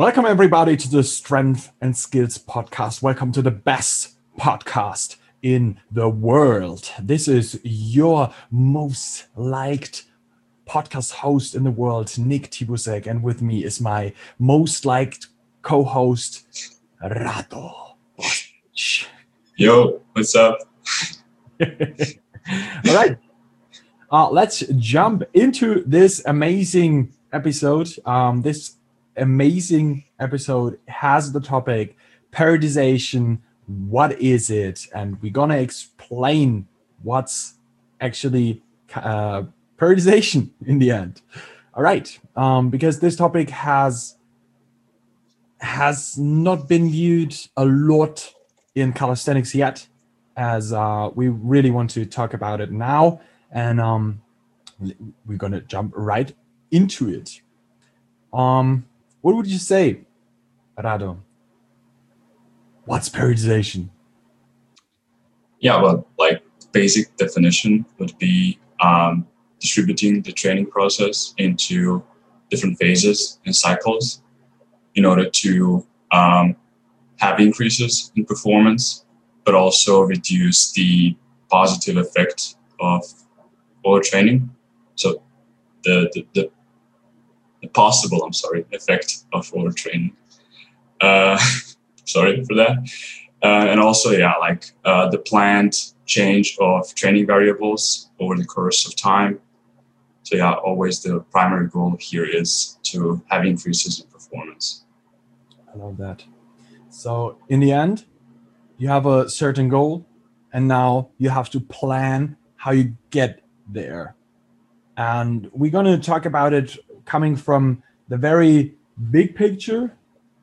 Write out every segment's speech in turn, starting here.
Welcome, everybody, to the Strength and Skills podcast. Welcome to the best podcast in the world. This is your most liked podcast host in the world, Nick Tibusek, and with me is my most liked co-host, Rado. Yo, what's up? All right. Let's jump into this amazing episode. This amazing episode has the topic periodization. What is it? And we're gonna explain what's actually periodization in the end. All right, because this topic has not been viewed a lot in calisthenics yet, as we really want to talk about it now, and we're gonna jump right into it. What would you say, Rado? What's periodization? Yeah, well, like basic definition would be distributing the training process into different phases and cycles in order to have increases in performance, but also reduce the positive effect of overtraining. So the possible, effect of overtraining. Sorry for that. And also, the planned change of training variables over the course of time. So yeah, always the primary goal here is to have increases in performance. I love that. So in the end, you have a certain goal, and now you have to plan how you get there. And we're going to talk about it coming from the very big picture,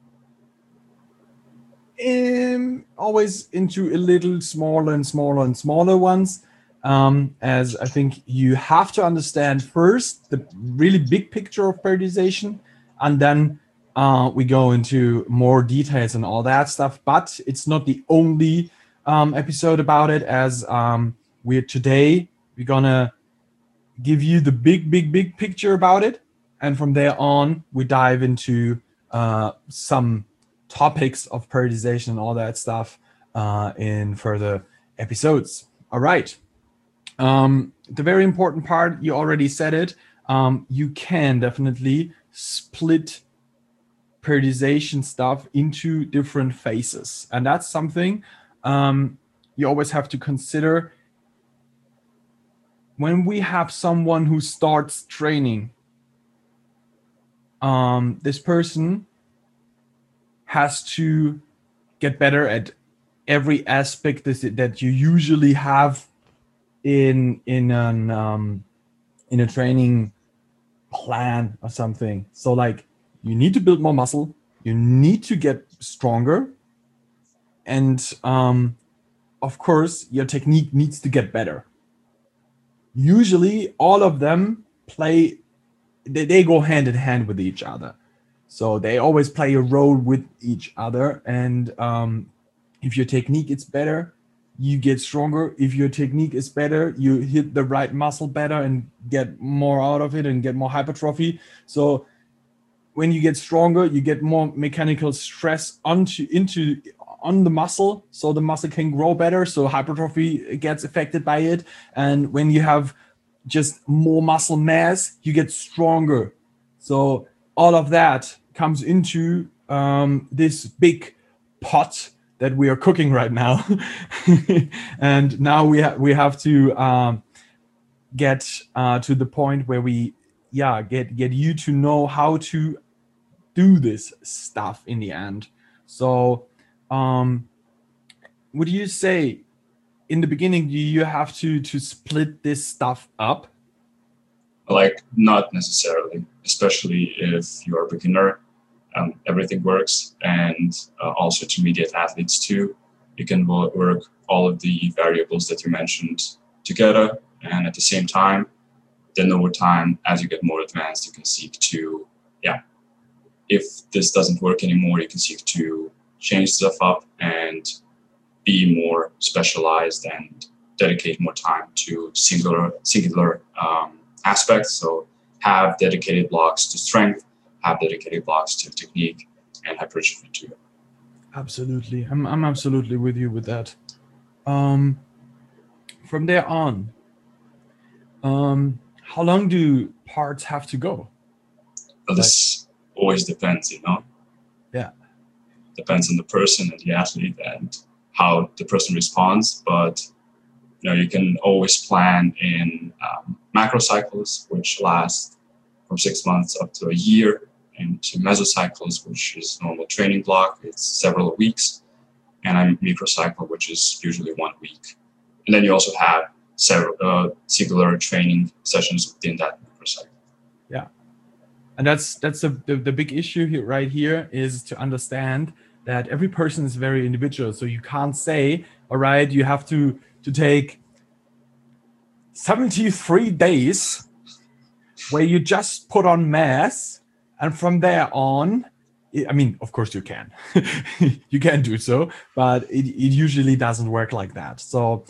always into a little smaller and smaller and smaller ones, as I think you have to understand first the really big picture of periodization, and then we go into more details and all that stuff. But it's not the only episode about it, as we're gonna give you the big picture about it, and from there on we dive into some topics of periodization and all that stuff in further episodes. All right. The very important part, you already said it, you can definitely split periodization stuff into different phases, and that's something you always have to consider when we have someone who starts training. This person has to get better at every aspect that you usually have in a training plan or something. So like, you need to build more muscle, you need to get stronger, and of course your technique needs to get better. Usually all of them they go hand in hand with each other. So they always play a role with each other. And if your technique is better, you get stronger. If your technique is better, you hit the right muscle better and get more out of it and get more hypertrophy. So when you get stronger, you get more mechanical stress on the muscle, so the muscle can grow better, so hypertrophy gets affected by it. And when you have just more muscle mass, you get stronger. So all of that comes into this big pot that we are cooking right now. And now we have to get to the point where we get you to know how to do this stuff in the end. So would you say in the beginning you have to split this stuff up? Like, not necessarily, especially if you're a beginner. Everything works, and also intermediate athletes too. You can work all of the variables that you mentioned together, and at the same time, then over time, as you get more advanced, you can seek to, if this doesn't work anymore, you can seek to change stuff up and be more specialized and dedicate more time to singular aspects. So have dedicated blocks to strength, have dedicated blocks to technique, and hypertrophy too. Absolutely. I'm absolutely with you with that. From there on, how long do parts have to go? But this always depends, Yeah. Depends on the person and the athlete and how the person responds. But you can always plan in macro cycles, which last from 6 months up to a year, and to mesocycles, which is normal training block. It's several weeks, and a microcycle, which is usually 1 week. And then you also have several singular training sessions within that microcycle. Yeah, and that's the big issue here, right here, is to understand that every person is very individual. So you can't say, all right, you have to take 73 days where you just put on mass, and from there on, I mean, of course you can, you can do so, but it usually doesn't work like that. So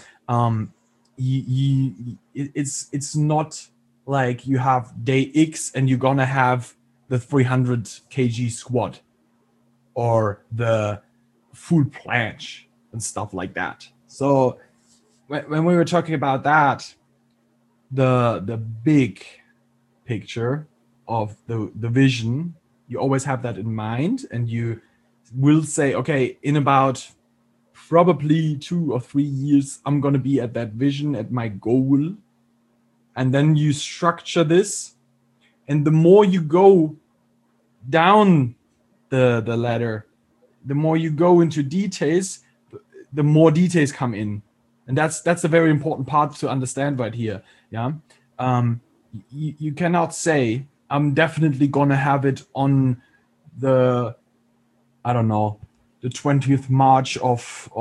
it's not like you have day X and you're gonna have the 300 kg squat or the full planche and stuff like that. So when we were talking about that, the big picture of the vision, you always have that in mind, and you will say, okay, in about probably 2 or 3 years, I'm going to be at that vision, at my goal. And then you structure this, and the more you go down the ladder, the more you go into details, the more details come in. And that's a very important part to understand right here. Yeah. You cannot say, I'm definitely gonna have it on the, I don't know, the 20th March of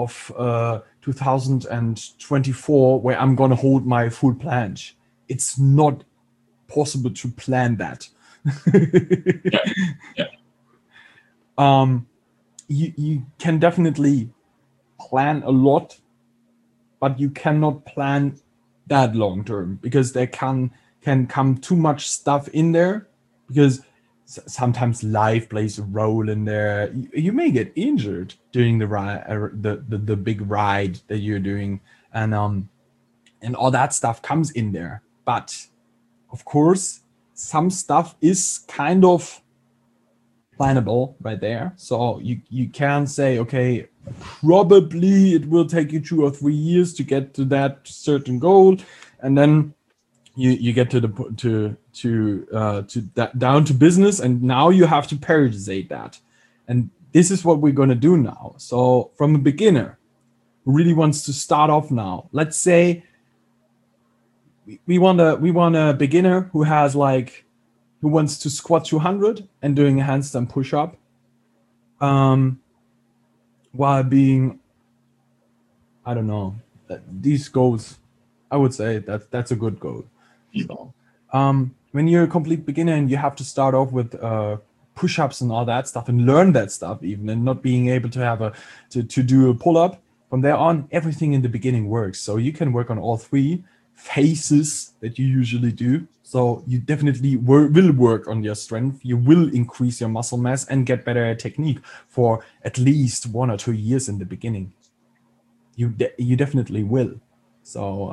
2024, where I'm gonna hold my full planche. It's not possible to plan that. Yeah. You can definitely plan a lot, but you cannot plan that long term, because there can come too much stuff in there, because sometimes life plays a role in there. You may get injured during the ride, the big ride that you're doing, and all that stuff comes in there. But of course, some stuff is kind of plannable right there. So you can say, okay, probably it will take you 2 or 3 years to get to that certain goal, and then you get to that, down to business, and now you have to periodizate that. And this is what we're going to do now. So from a beginner who really wants to start off now, let's say we want a beginner who has who wants to squat 200 and doing a handstand push-up, while being, I don't know, these goals, I would say that's a good goal. So, when you're a complete beginner and you have to start off with push-ups and all that stuff, and learn that stuff even, and not being able to have to do a pull-up, from there on, everything in the beginning works. So you can work on all 3 phases that you usually do. So you definitely will work on your strength. You will increase your muscle mass and get better at technique for at least 1 or 2 years in the beginning. You definitely will. So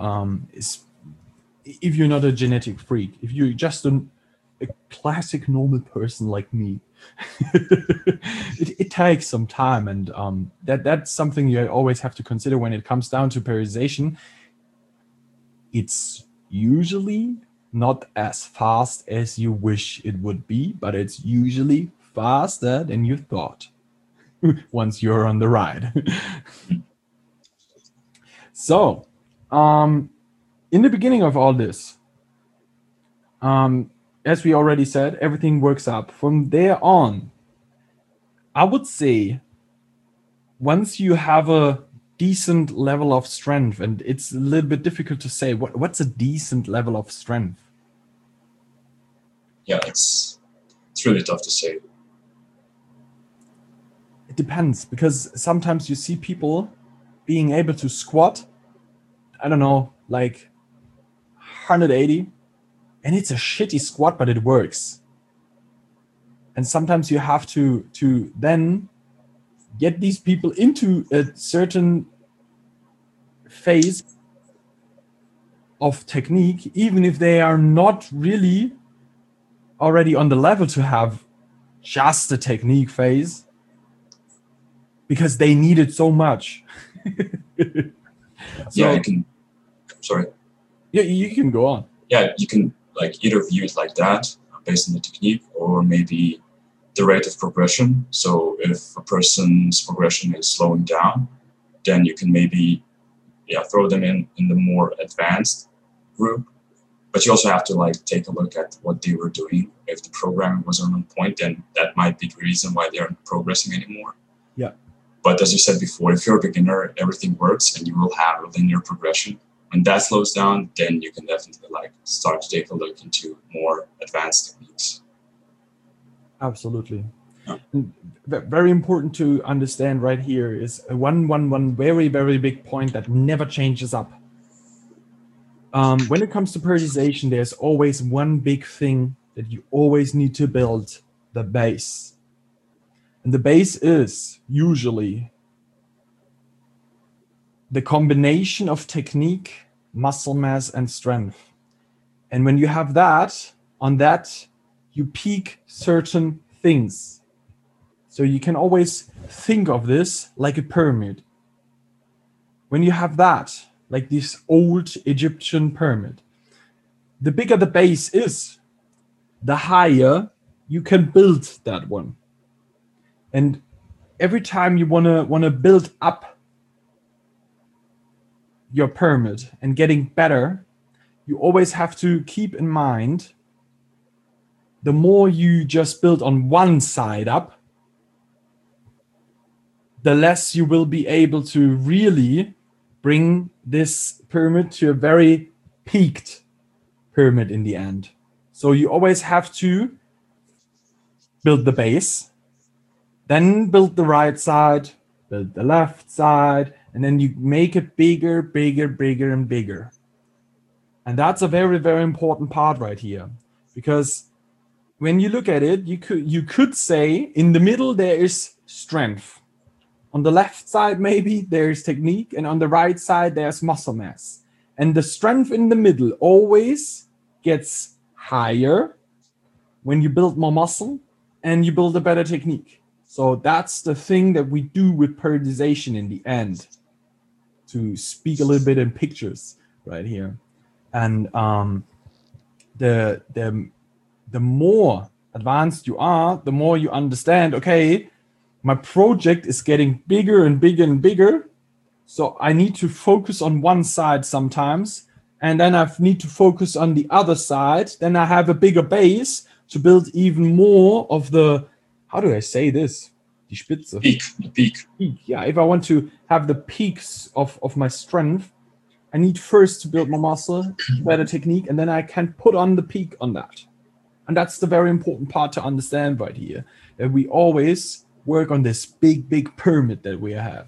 if you're not a genetic freak, if you're just a classic normal person like me, it takes some time, and that's something you always have to consider when it comes down to periodization. It's usually not as fast as you wish it would be, but it's usually faster than you thought once you're on the ride. So, in the beginning of all this, as we already said, everything works up. From there on, I would say, once you have a decent level of strength, and it's a little bit difficult to say what's a decent level of strength. Yeah, it's really tough to say. It depends, because sometimes you see people being able to squat, I don't know, like 180, and it's a shitty squat, but it works. And sometimes you have to then get these people into a certain phase of technique, even if they are not really already on the level to have just the technique phase, because they need it so much. Yeah, you can. Sorry. Yeah, you can go on. Yeah, you can like either view it like that, based on the technique, or maybe the rate of progression. So if a person's progression is slowing down, then you can maybe throw them in the more advanced group. But you also have to like take a look at what they were doing. If the programming was on point, then that might be the reason why they aren't progressing anymore. Yeah. But as you said before, if you're a beginner, everything works and you will have a linear progression. When that slows down, then you can definitely like start to take a look into more advanced techniques. Absolutely. Yeah. Very important to understand right here is one very, very big point that never changes up. When it comes to periodization, there's always one big thing that you always need to build: the base. And the base is usually the combination of technique, muscle mass, and strength. And when you have that, on that, you peak certain things. So you can always think of this like a pyramid. When you have that, like this old Egyptian pyramid, the bigger the base is, the higher you can build that one. And every time you wanna build up your pyramid and getting better, you always have to keep in mind, the more you just build on one side up, the less you will be able to really bring this pyramid to a very peaked pyramid in the end. So you always have to build the base, then build the right side, build the left side, and then you make it bigger, bigger, bigger, and bigger. And that's a very, very important part right here, because when you look at it, you could say in the middle there is strength. On the left side, maybe there's technique, and on the right side, there's muscle mass. And the strength in the middle always gets higher when you build more muscle and you build a better technique. So that's the thing that we do with periodization in the end, to speak a little bit in pictures right here. And the more advanced you are, the more you understand, okay, my project is getting bigger and bigger and bigger. So I need to focus on one side sometimes, and then I need to focus on the other side. Then I have a bigger base to build even more of the, how do I say this? Die Spitze. Peak. Yeah, if I want to have the peaks of my strength, I need first to build my muscle, better technique, and then I can put on the peak on that. And that's the very important part to understand right here, that we always work on this big, big pyramid that we have.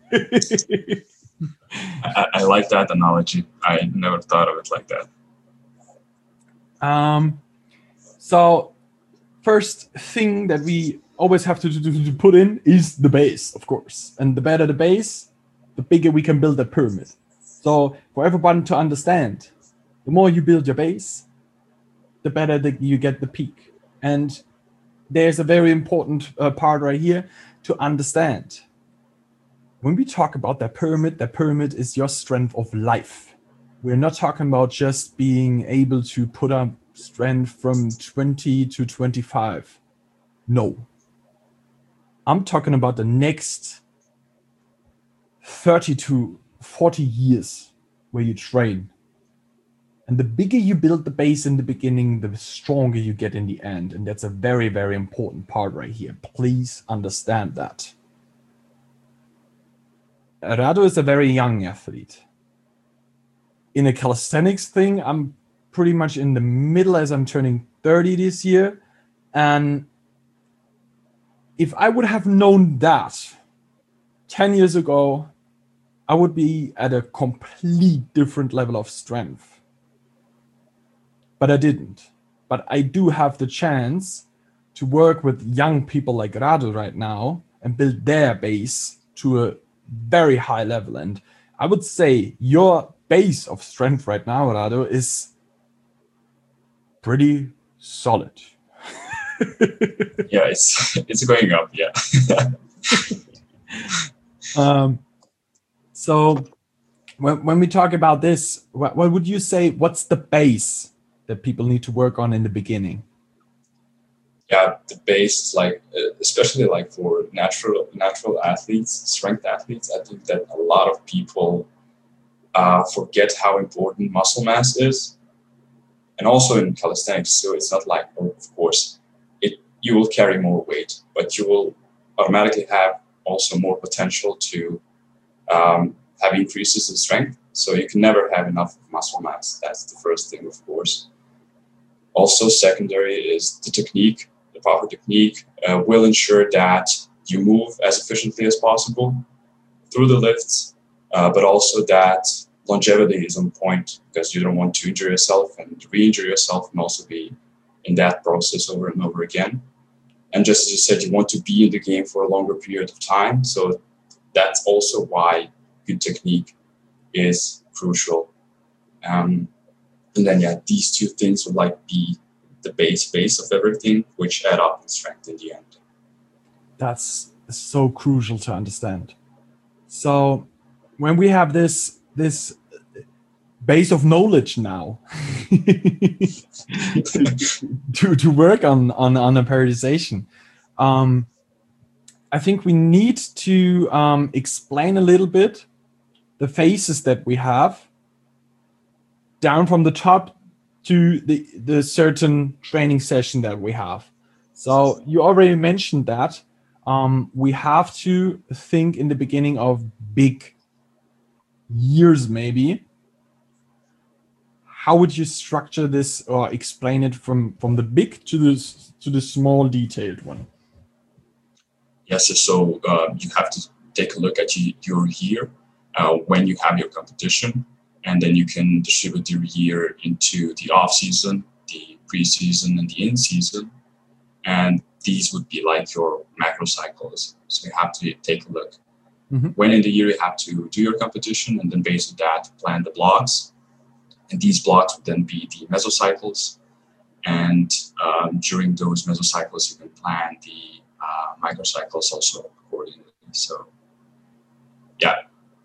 I like that analogy. I never thought of it like that. So first thing that we always have to put in is the base, of course. And the better the base, the bigger we can build that pyramid. So for everyone to understand, the more you build your base, the better that you get the peak. And there's a very important part right here to understand. When we talk about that pyramid is your strength of life. We're not talking about just being able to put up strength from 20 to 25. No. I'm talking about the next 30 to 40 years where you train. And the bigger you build the base in the beginning, the stronger you get in the end. And that's a very, very important part right here. Please understand that. Rado is a very young athlete. In a calisthenics thing, I'm pretty much in the middle, as I'm turning 30 this year. And if I would have known that 10 years ago, I would be at a complete different level of strength. But I didn't. But I do have the chance to work with young people like Rado right now and build their base to a very high level. And I would say your base of strength right now, Rado, is pretty solid. Yeah, it's going up. Yeah. So when we talk about this, what would you say? What's the base that people need to work on in the beginning? Yeah, the base is like, especially like for natural athletes, strength athletes. I think that a lot of people forget how important muscle mass is, and also in calisthenics. So it's not like, oh, of course, you will carry more weight, but you will automatically have also more potential to have increases in strength. So you can never have enough muscle mass. That's the first thing, of course. Also, secondary is the technique. The proper technique will ensure that you move as efficiently as possible through the lifts, but also that longevity is on point, because you don't want to injure yourself and re-injure yourself and also be in that process over and over again. And just as you said, you want to be in the game for a longer period of time. So that's also why good technique is crucial. And then, yeah, these two things would like be the base of everything, which add up in strength in the end. That's so crucial to understand. So when we have this base of knowledge now to work on a periodization, I think we need to explain a little bit the phases that we have down from the top to the certain training session that we have. So you already mentioned that we have to think in the beginning of big years, maybe. How would you structure this or explain it from the big to the small detailed one? Yes, so you have to take a look at your year when you have your competition, and then you can distribute your year into the off season, the pre-season, and the in-season. And these would be like your macro cycles. So you have to take a look. Mm-hmm. When in the year you have to do your competition, and then based on that, plan the blocks. And these blocks would then be the mesocycles. And during those mesocycles, you can plan the microcycles also accordingly. So, yeah,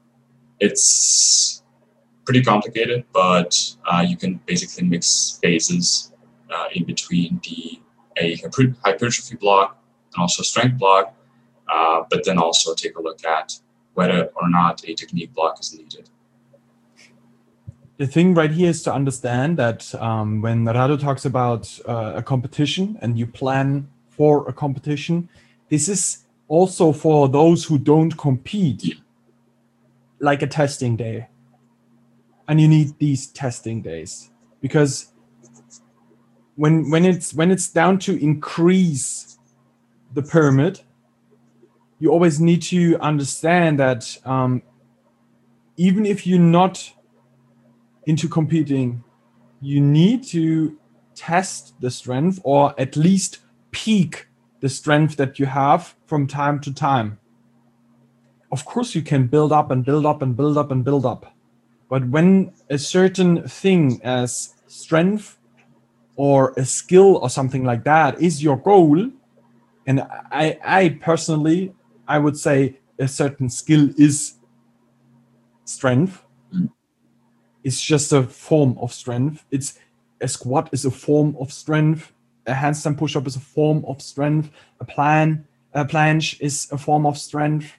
it's pretty complicated, but you can basically mix phases in between a hypertrophy block and also strength block, but then also take a look at whether or not a technique block is needed. The thing right here is to understand that when Rado talks about a competition and you plan for a competition, this is also for those who don't compete, like a testing day. And you need these testing days, because when it's down to increase the pyramid, you always need to understand that even if you're not into competing, you need to test the strength, or at least peak the strength that you have from time to time. Of course, you can build up and build up and build up and build up. But when a certain thing as strength or a skill or something like that is your goal, and I personally, I would say a certain skill is strength. It's just a form of strength. It's a squat is a form of strength. A handstand push-up is a form of strength. A planche is a form of strength.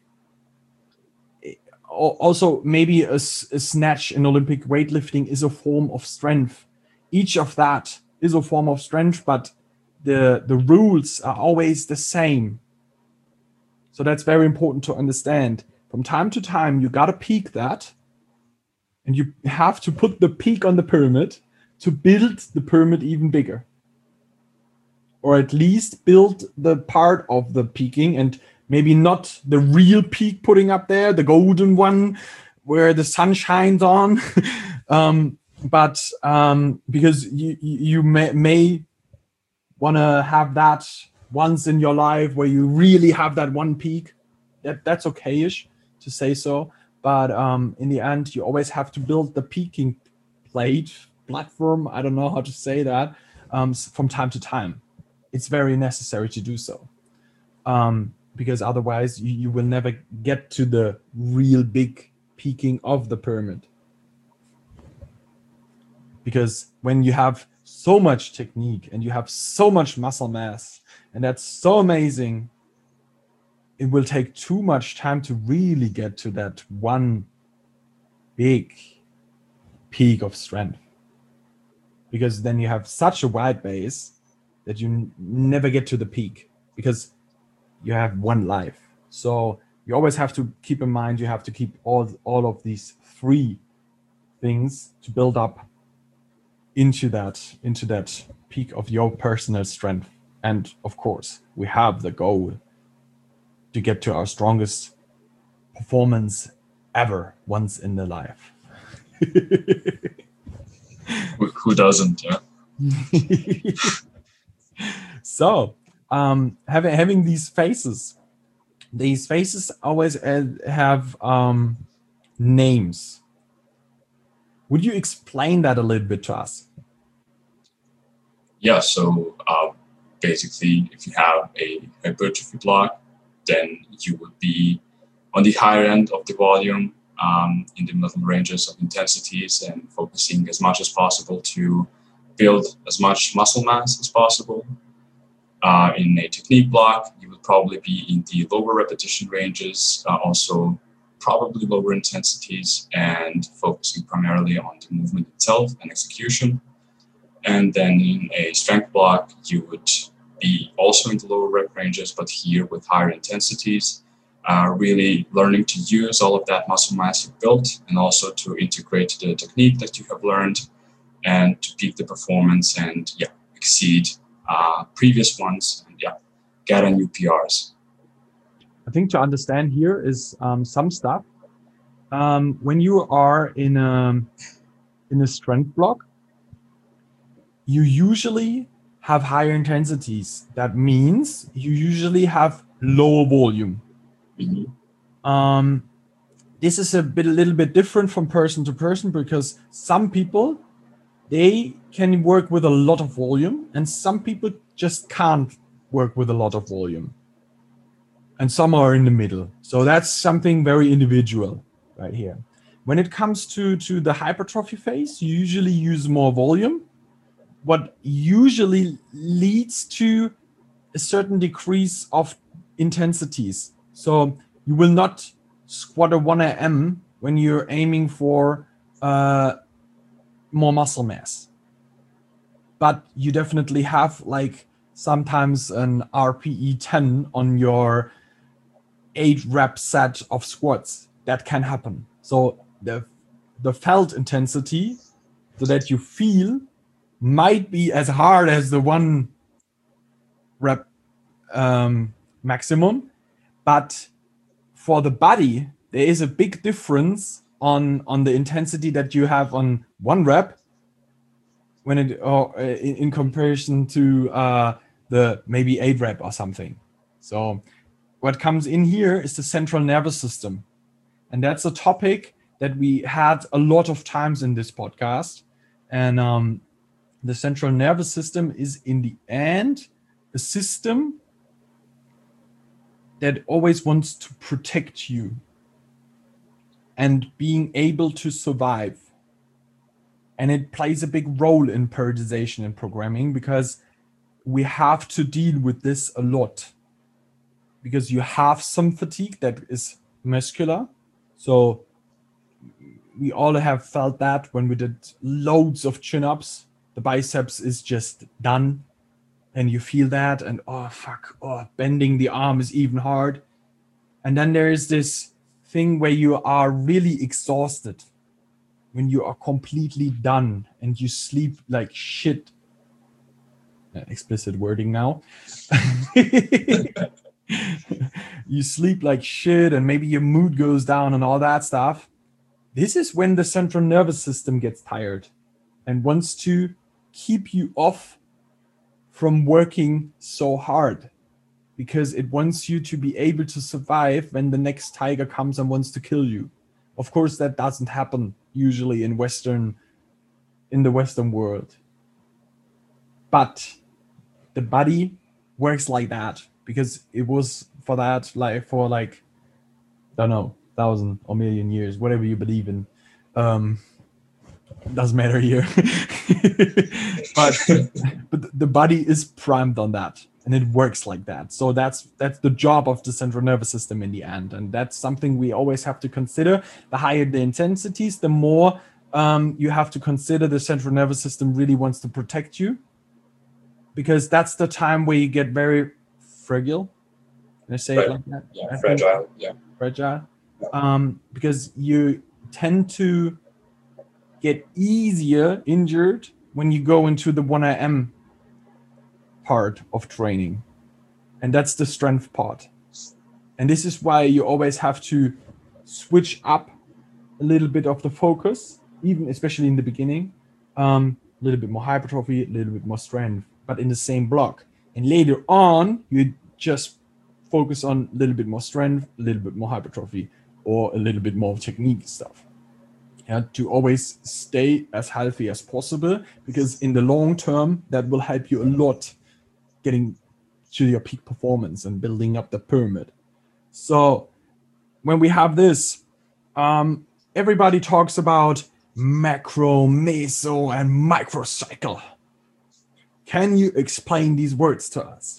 Also, maybe a snatch in Olympic weightlifting is a form of strength. Each of that is a form of strength, but the rules are always the same. So that's very important to understand. From time to time, you got to peak that. And you have to put the peak on the pyramid to build the pyramid even bigger. Or at least build the part of the peaking, and maybe not the real peak putting up there, the golden one where the sun shines on. But because you may want to have that once in your life where you really have that one peak, that's okay-ish to say so. But in the end, you always have to build the peaking platform. I don't know how to say that. From time to time, it's very necessary to do so. Because otherwise you will never get to the real big peaking of the pyramid. Because when you have so much technique and you have so much muscle mass, and that's so amazing, it will take too much time to really get to that one big peak of strength. Because then you have such a wide base that you never get to the peak, because you have one life. So you always have to keep in mind, you have to keep all of these three things to build up into that peak of your personal strength. And of course, we have the goal to get to our strongest performance ever once in the life. Who doesn't? Yeah. So having these phases always have names. Would you explain that a little bit to us? Yeah, so basically, if you have a hypertrophy block, then you would be on the higher end of the volume, in the middle ranges of intensities, and focusing as much as possible to build as much muscle mass as possible. In a technique block, you would probably be in the lower repetition ranges, also probably lower intensities, and focusing primarily on the movement itself and execution. And then in a strength block, you would be also in the lower rep ranges, but here with higher intensities, really learning to use all of that muscle mass you've built, and also to integrate the technique that you have learned, and to peak the performance and exceed previous ones, and get a new PRs. I think to understand here is some stuff. When you are in a strength block, you usually have higher intensities. That means you usually have lower volume. Mm-hmm. This is a little bit different from person to person, because some people, they can work with a lot of volume, and some people just can't work with a lot of volume. And some are in the middle. So that's something very individual right here. When it comes to the hypertrophy phase, you usually use more volume, what usually leads to a certain decrease of intensities. So you will not squat a 1 AM when you're aiming for more muscle mass. But you definitely have like sometimes an RPE 10 on your 8 rep set of squats. That can happen. So the felt intensity, so that you feel, might be as hard as the 1 rep maximum, but for the body, there is a big difference on the intensity that you have on 1 rep when it in comparison to the maybe 8 rep or something. So what comes in here is the central nervous system, and that's a topic that we had a lot of times in this podcast. And the central nervous system is in the end a system that always wants to protect you and being able to survive. And it plays a big role in periodization and programming, because we have to deal with this a lot, because you have some fatigue that is muscular. So we all have felt that when we did loads of chin-ups, the biceps is just done, and you feel that, and bending the arm is even hard. And then there is this thing where you are really exhausted, when you are completely done and you sleep like shit. Explicit wording now. You sleep like shit, and maybe your mood goes down and all that stuff. This is when the central nervous system gets tired and wants to keep you off from working so hard. because it wants you to be able to survive when the next tiger comes and wants to kill you. Of course, that doesn't happen usually in the Western world. But the body works like that because it was for that, I don't know, 1,000 or million years, whatever you believe in. Doesn't matter here. but the body is primed on that, and it works like that. So that's the job of the central nervous system in the end, and that's something we always have to consider. The higher the intensities, the more you have to consider the central nervous system really wants to protect you, because that's the time where you get very fragile. Can I say it like that? Yeah, fragile. Yeah, fragile. Because you tend to get easier injured when you go into the 1IM part of training, and that's the strength part. And this is why you always have to switch up a little bit of the focus, even especially in the beginning. A little bit more hypertrophy, a little bit more strength, but in the same block. And later on, you just focus on a little bit more strength, a little bit more hypertrophy, or a little bit more technique stuff. To always stay as healthy as possible, because in the long term, that will help you a lot getting to your peak performance and building up the pyramid. So when we have this, everybody talks about macro, meso, and microcycle. Can you explain these words to us?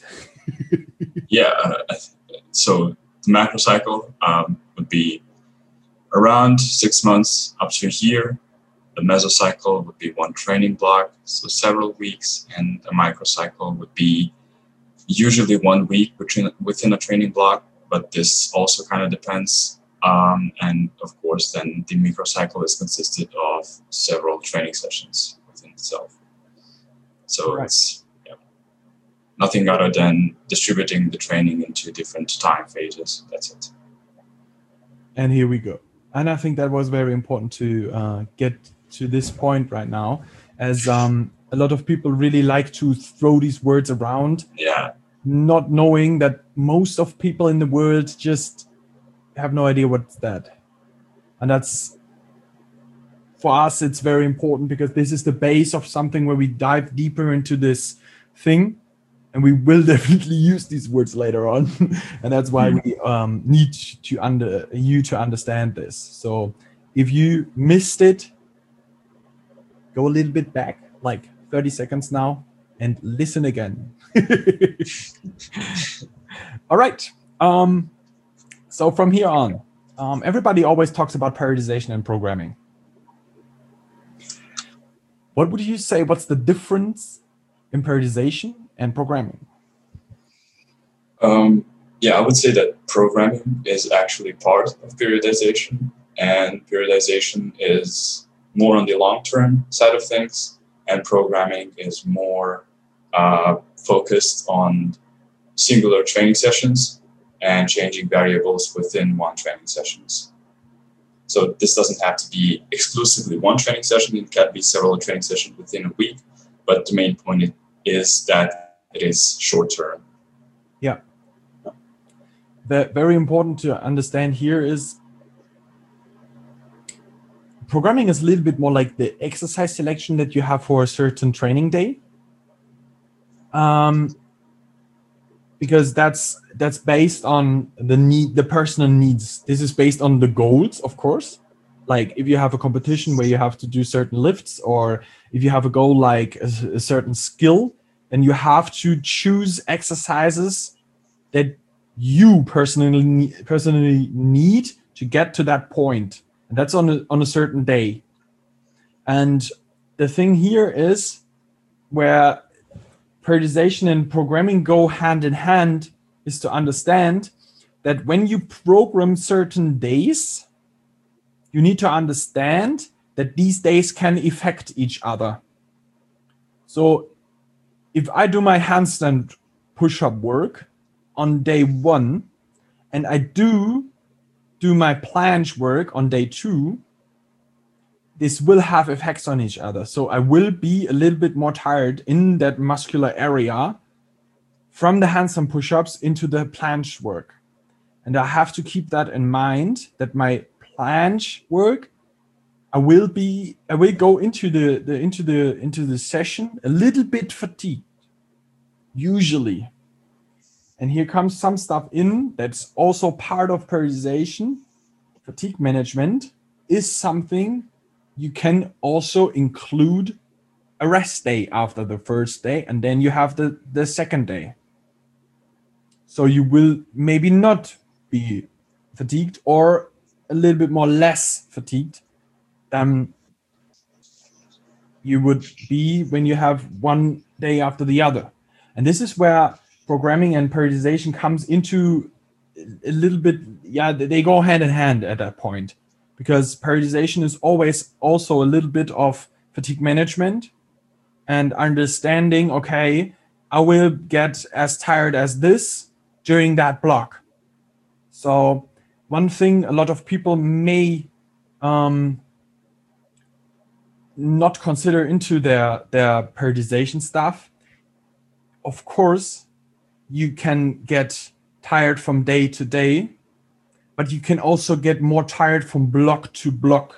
So the macrocycle would be around 6 months up to a year. The mesocycle would be one training block, so several weeks, and a microcycle would be usually 1 week within a training block, but this also kind of depends. And of course, then the microcycle is consisted of several training sessions within itself. So It's nothing other than distributing the training into different time phases. That's it. And here we go. And I think that was very important to get to this point right now, as a lot of people really like to throw these words around, not knowing that most of people in the world just have no idea what's that. And that's, for us, it's very important, because this is the base of something where we dive deeper into this thing. And we will definitely use these words later on. And that's why we need you to understand this. So if you missed it, go a little bit back, like 30 seconds now, and listen again. All right. So from here on, everybody always talks about periodization and programming. What would you say, what's the difference in periodization and programming? I would say that programming is actually part of periodization, and periodization is more on the long-term side of things, and programming is more focused on singular training sessions and changing variables within one training sessions. So this doesn't have to be exclusively one training session. It can be several training sessions within a week, but the main point is that it is short-term. Yeah. Very important to understand here is programming is a little bit more like the exercise selection that you have for a certain training day. Because that's based on the personal needs. This is based on the goals, of course. Like if you have a competition where you have to do certain lifts, or if you have a goal like a certain skill, then you have to choose exercises that you personally need to get to that point. And that's on a certain day. And the thing here is where periodization and programming go hand in hand is to understand that when you program certain days, you need to understand that these days can affect each other. So if I do my handstand push-up work on day 1, and I do my planche work on day 2, this will have effects on each other. So I will be a little bit more tired in that muscular area from the handstand push-ups into the planche work. And I have to keep that in mind, that my planche work, I will go into the session a little bit fatigued, usually. And here comes some stuff in that's also part of periodization. Fatigue management is something you can also include a rest day after the first day, and then you have the second day. So you will maybe not be fatigued, or a little bit more less fatigued than you would be when you have one day after the other. And this is where programming and periodization comes into a little bit, they go hand in hand at that point, because periodization is always also a little bit of fatigue management and understanding, okay, I will get as tired as this during that block. So one thing a lot of people may not consider into their periodization stuff, of course, you can get tired from day to day, but you can also get more tired from block to block.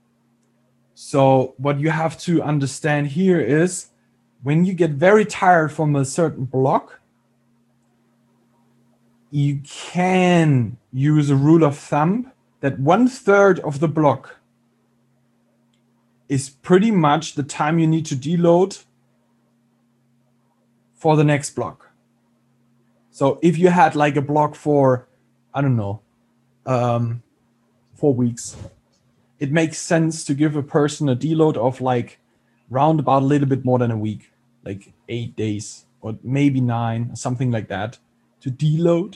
So what you have to understand here is, when you get very tired from a certain block, you can use a rule of thumb that 1/3 of the block is pretty much the time you need to deload for the next block. So if you had like a block for, I don't know, 4 weeks, it makes sense to give a person a deload of like round about a little bit more than a week, like 8 days or maybe 9, something like that, to deload.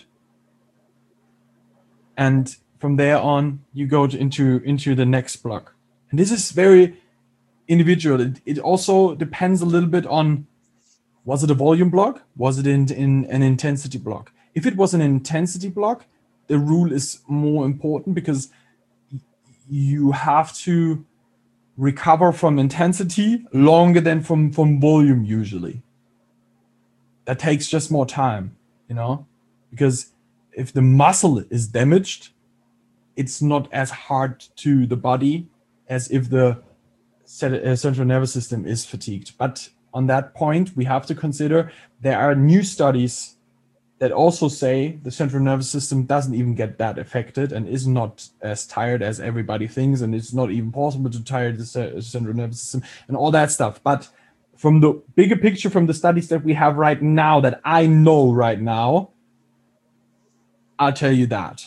And from there on, you go into the next block. And this is very individual. It also depends a little bit on, was it a volume block? Was it in an intensity block? If it was an intensity block, the rule is more important, because you have to recover from intensity longer than from volume usually. That takes just more time, because if the muscle is damaged, it's not as hard to the body as if the central nervous system is fatigued. But on that point, we have to consider there are new studies that also say the central nervous system doesn't even get that affected and is not as tired as everybody thinks, and it's not even possible to tire the central nervous system and all that stuff. But from the bigger picture, from the studies that we have right now, that I know right now, I'll tell you that.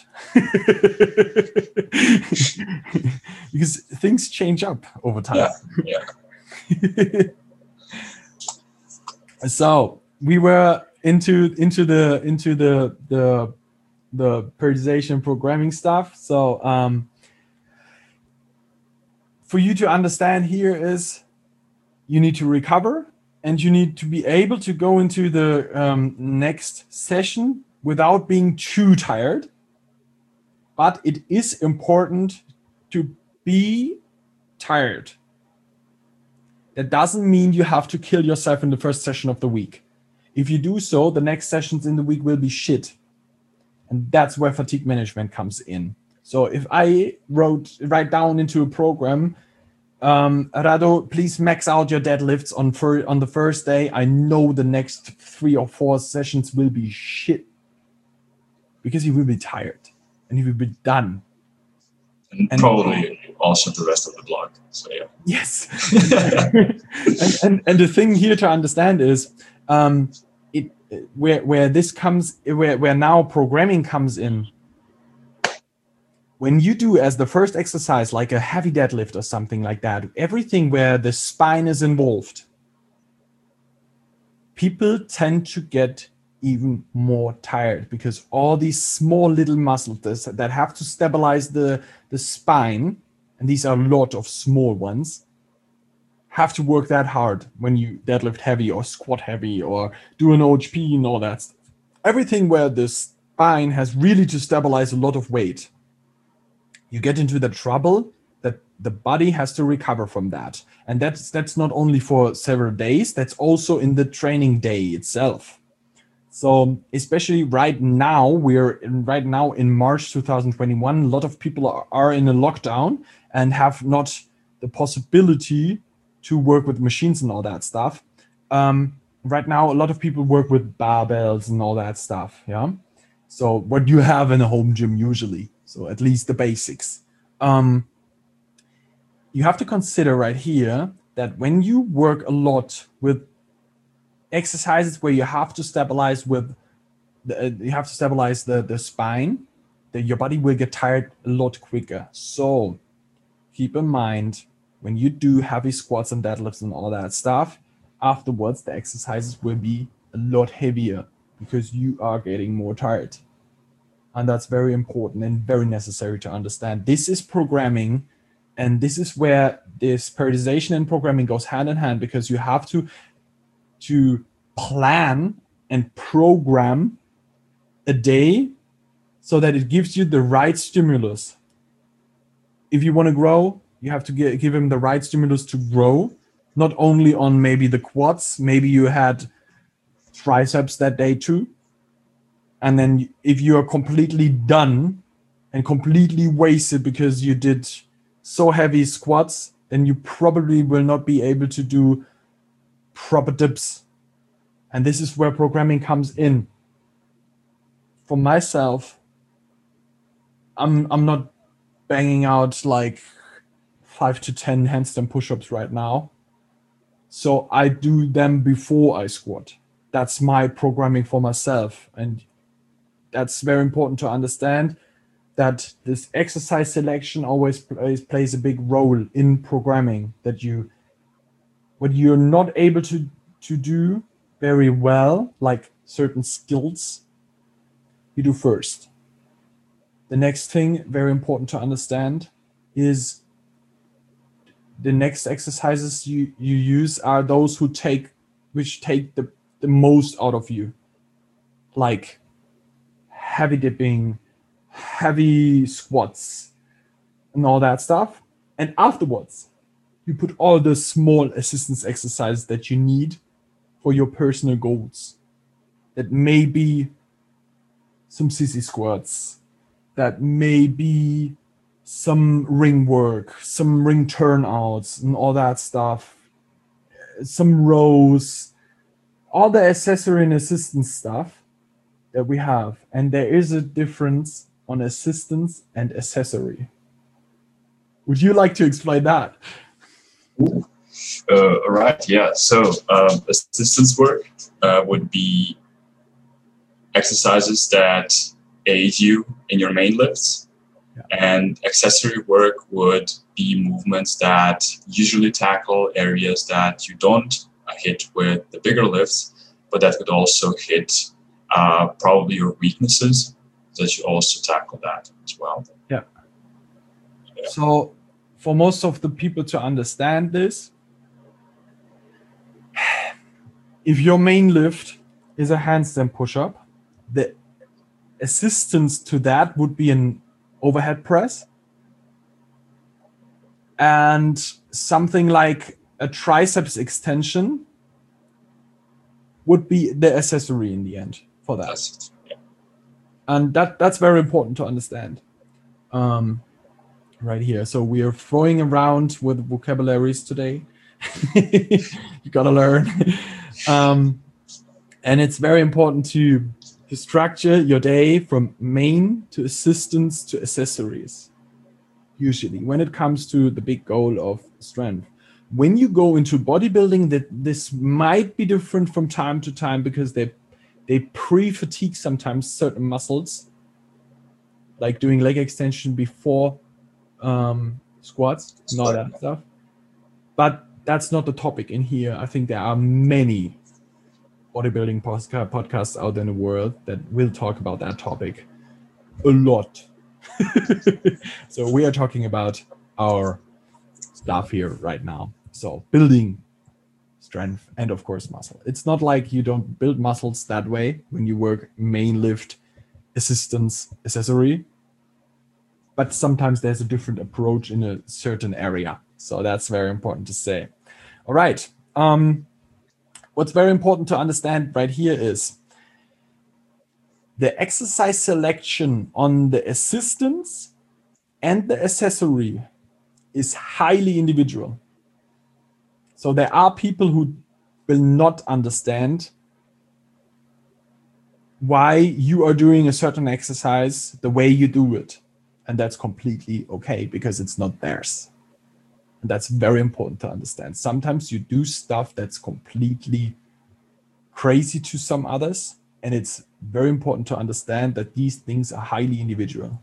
Because things change up over time. Yeah. So we were into the periodization programming stuff. So for you to understand here is, you need to recover, and you need to be able to go into the next session without being too tired. But it is important to be tired. That doesn't mean you have to kill yourself in the first session of the week. If you do so, the next sessions in the week will be shit. And that's where fatigue management comes in. So if I write down into a program, Rado, please max out your deadlifts on the first day, I know the next 3 or 4 sessions will be shit, because you will be tired and you will be done. And probably also the rest of the block. So yeah. Yes. and the thing here to understand is, where now programming comes in. When you do as the first exercise, like a heavy deadlift or something like that, everything where the spine is involved, people tend to get even more tired, because all these small little muscles that have to stabilize the spine, and these are a lot of small ones, have to work that hard when you deadlift heavy or squat heavy or do an OHP and all that stuff. Everything where the spine has really to stabilize a lot of weight, you get into the trouble that the body has to recover from that. And that's not only for several days, that's also in the training day itself. So especially right now, right now in March 2021, a lot of people are in a lockdown and have not the possibility to work with machines and all that stuff. Right now, a lot of people work with barbells and all that stuff. Yeah. So what you have in a home gym usually. So at least the basics. You have to consider right here that when you work a lot with exercises where you have to stabilize with the spine, that your body will get tired a lot quicker. So keep in mind, when you do heavy squats and deadlifts and all that stuff, afterwards the exercises will be a lot heavier because you are getting more tired. And that's very important and very necessary to understand. This is programming, and this is where this periodization and programming goes hand in hand, because you have to plan and program a day so that it gives you the right stimulus. If you want to grow, you have to give him the right stimulus to grow, not only on maybe the quads, maybe you had triceps that day too. And then if you are completely done and completely wasted because you did so heavy squats, then you probably will not be able to do proper dips. And this is where programming comes in. For myself, I'm not banging out like 5 to 10 handstand push-ups right now. So I do them before I squat. That's my programming for myself. And that's very important to understand, that this exercise selection always plays a big role in programming, that what you're not able to do very well, like certain skills, you do first. The next thing, very important to understand, is the next exercises you use are those which take the most out of you, like heavy dipping, heavy squats, and all that stuff. And afterwards, you put all the small assistance exercises that you need for your personal goals. That may be some sissy squats, that may be some ring work, some ring turnouts and all that stuff, some rows, all the accessory and assistance stuff that we have. And there is a difference on assistance and accessory. Would you like to explain that? Right, yeah. So assistance work would be exercises that aid you in your main lifts. Yeah. And accessory work would be movements that usually tackle areas that you don't hit with the bigger lifts, but that could also hit probably your weaknesses, that you also tackle that as well. Yeah. So for most of the people to understand this, if your main lift is a handstand push-up, the assistance to that would be an overhead press, and something like a triceps extension would be the accessory in the end for that. Yeah. And that's very important to understand right here. So we are throwing around with vocabularies today. You gotta learn. And it's very important to structure your day from main to assistance to accessories, usually, when it comes to the big goal of strength. When you go into bodybuilding, that this might be different from time to time, because they pre-fatigue sometimes certain muscles, like doing leg extension before squats and all that stuff. But that's not the topic in here. I think there are many bodybuilding podcasts out in the world that will talk about that topic a lot. So we are talking about our stuff here right now. So building strength and of course muscle. It's not like you don't build muscles that way when you work main lift, assistance, accessory, but sometimes there's a different approach in a certain area. So that's very important to say. All right. What's very important to understand right here is the exercise selection on the assistance and the accessory is highly individual. So there are people who will not understand why you are doing a certain exercise the way you do it. And that's completely okay because it's not theirs. And that's very important to understand. Sometimes you do stuff that's completely crazy to some others. And it's very important to understand that these things are highly individual.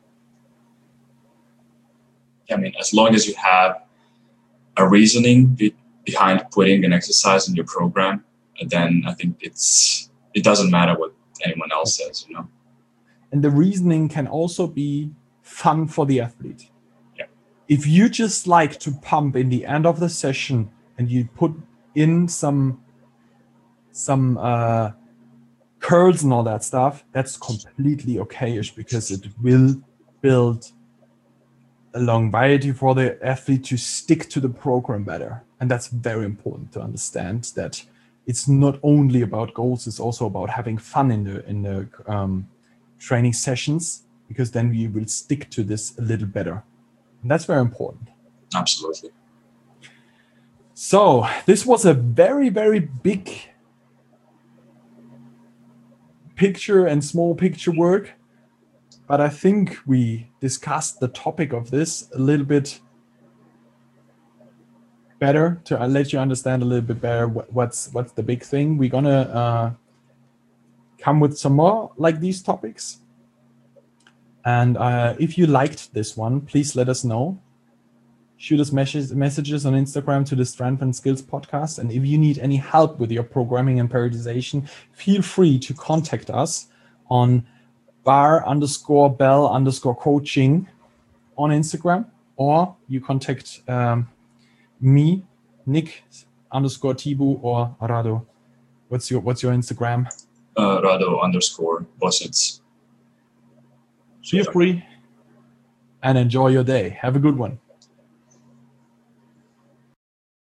I mean, as long as you have a reasoning behind putting an exercise in your program, then I think it doesn't matter what anyone else says, you know. And the reasoning can also be fun for the athlete. Yeah. If you just like to pump in the end of the session and you put in some curls and all that stuff, that's completely okayish because it will build a longevity for the athlete to stick to the program better. And that's very important to understand that it's not only about goals, it's also about having fun in the training sessions, because then we will stick to this a little better. And that's very important. Absolutely. So this was a very, very big picture and small picture work. But I think we discussed the topic of this a little bit better to let you understand a little bit better what's the big thing. We're gonna come with some more like these topics. And if you liked this one, please let us know. Shoot us messages on Instagram to the Strength and Skills Podcast. And if you need any help with your programming and periodization, feel free to contact us on bar_bell_coaching on Instagram, or you contact me, Nick_Tibu, or Rado. What's your Instagram? Rado_Bositz. Feel free and enjoy your day. Have a good one.